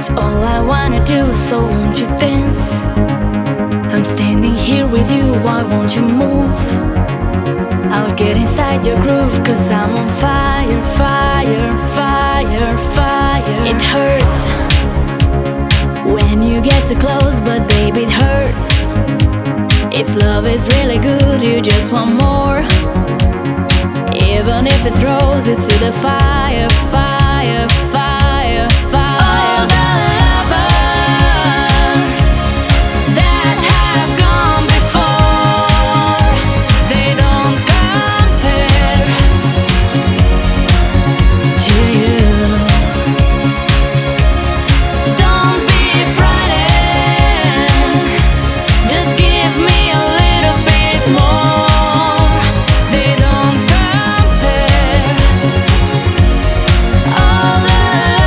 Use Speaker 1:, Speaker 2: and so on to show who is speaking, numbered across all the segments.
Speaker 1: It's all I wanna do, so won't you dance? I'm standing here with you, why won't you move? I'll get inside your groove, cause I'm on fire, fire, fire, fire. It hurts when you get so close, but baby it hurts. If love is really good, you just want more. Even if it throws you to the fire, fire, fire, fire. All the lovers that have gone before, they don't compare to you. Don't be frightened, just give me a little bit more. They don't compare. All the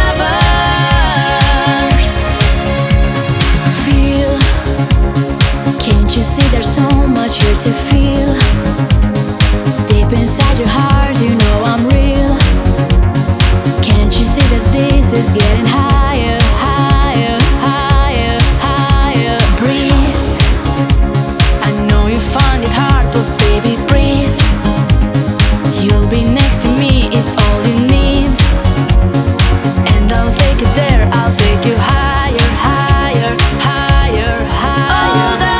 Speaker 1: lovers feel. Can't you see there's so much here to feel? Deep inside your heart, you know I'm real. Can't you see that this is getting higher, higher, higher, higher? Breathe. I know you find it hard, but baby breathe. You'll be next to me, it's all you need. And I'll take you there, I'll take you higher, higher, higher, higher. All the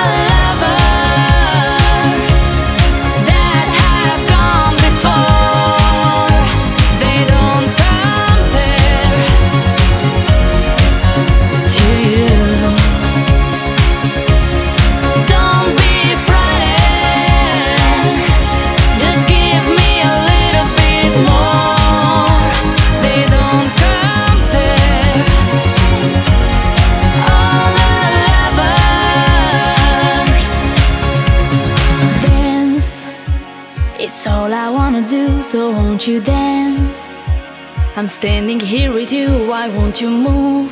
Speaker 1: lovers that have gone before, they don't compare to you. Don't be frightened, just give me a little bit more. They don't compare. All the lovers dance. It's all I wanna do, so won't you dance? I'm standing here with you, why won't you move?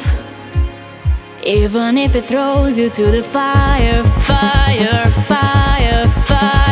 Speaker 1: Even if it throws you to the fire, fire, fire, fire.